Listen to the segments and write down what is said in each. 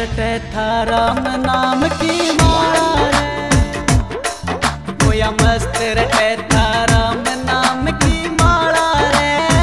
रटे था राम नाम की माला रे, होया मस्त रटे था राम नाम की माला रे।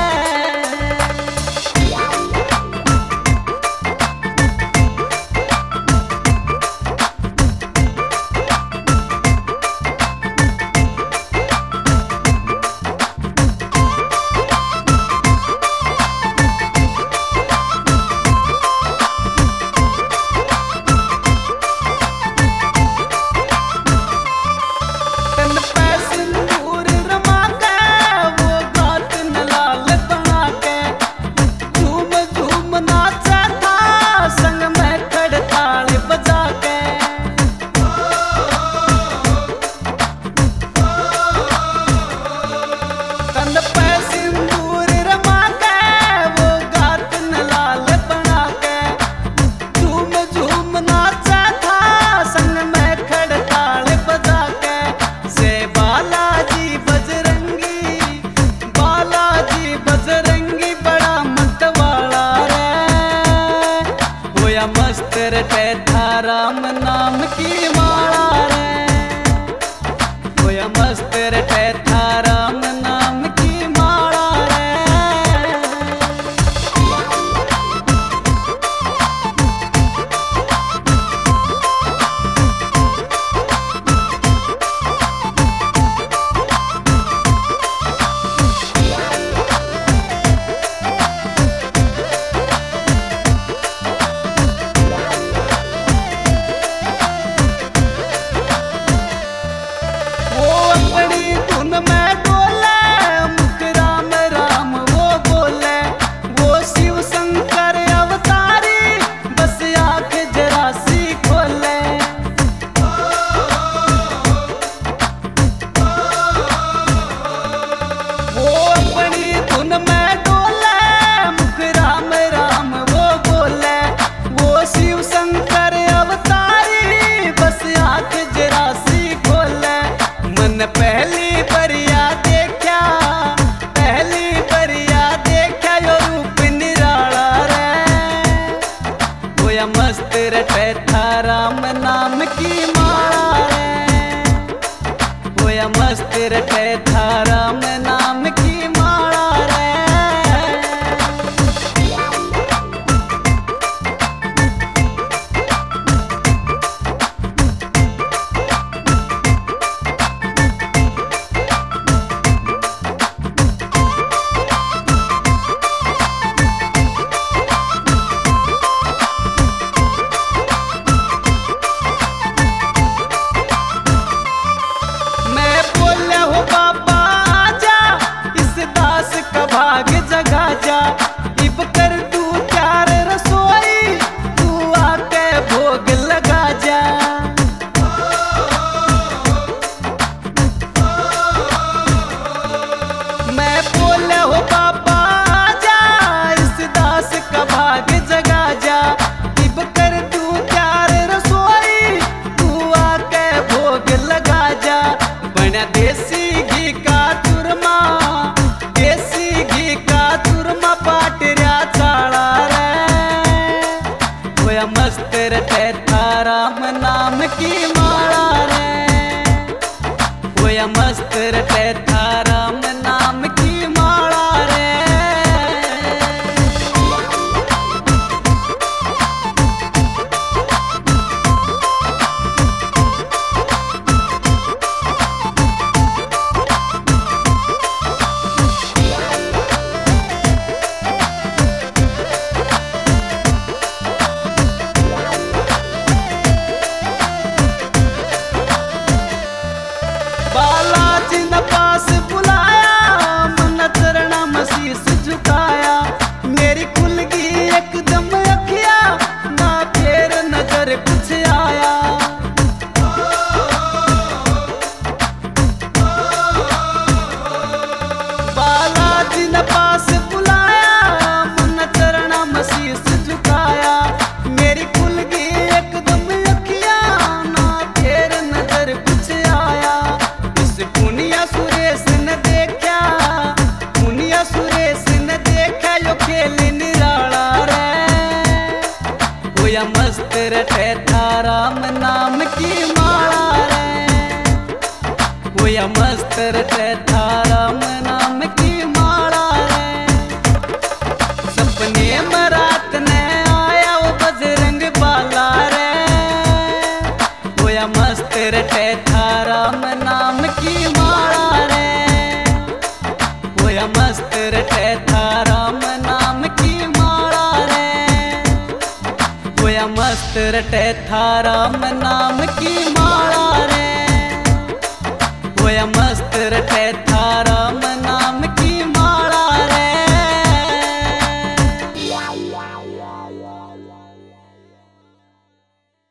मस्त रटे था राम नाम की माला रे, होया मस्त रटे था राम नाम की माला रे। पहली बरिया देखा, पहली बरिया देखा यो रूप निराला रे, होया मस्त रटे था राम नाम की माला रे, होया मस्त रटे था राम नाम की माला रे। भाग जगा जा इब कर तू चार रसोई, तू आके भोग लगा जा। मैं बोले हो बाबा जा, इस दास का भाग जगा जा, इब कर तू चार रसोई, तू आके भोग लगा जा। बना देसी घी का चूरमा, देसी घी का चूरमा पाटरिया चाला रे, होया मस्त रटे था राम नाम की माला रे, होया मस्त रटे था राम नाम की माला रे। बालाजी ने पास बुलाया, मन चरणा में शीश झुकाया, मेरी खुल गई एकदम अखिया, ना फेर नजर कुछ आया। बालाजी ने पास बुलाया, मन चरणा में शीश झुकाया, मेरी खुल गई एकदम अखिया, ना फेर नजर कुछ आया। पुनिया सुरेश ने देखा, पुनिया सुरेश ने देखा यो खेल निराला रे, होया मस्त होया मस्त रटे था राम नाम की माला रे, होया मस्त रटे था राम नाम की माला रे, होया मस्त रटे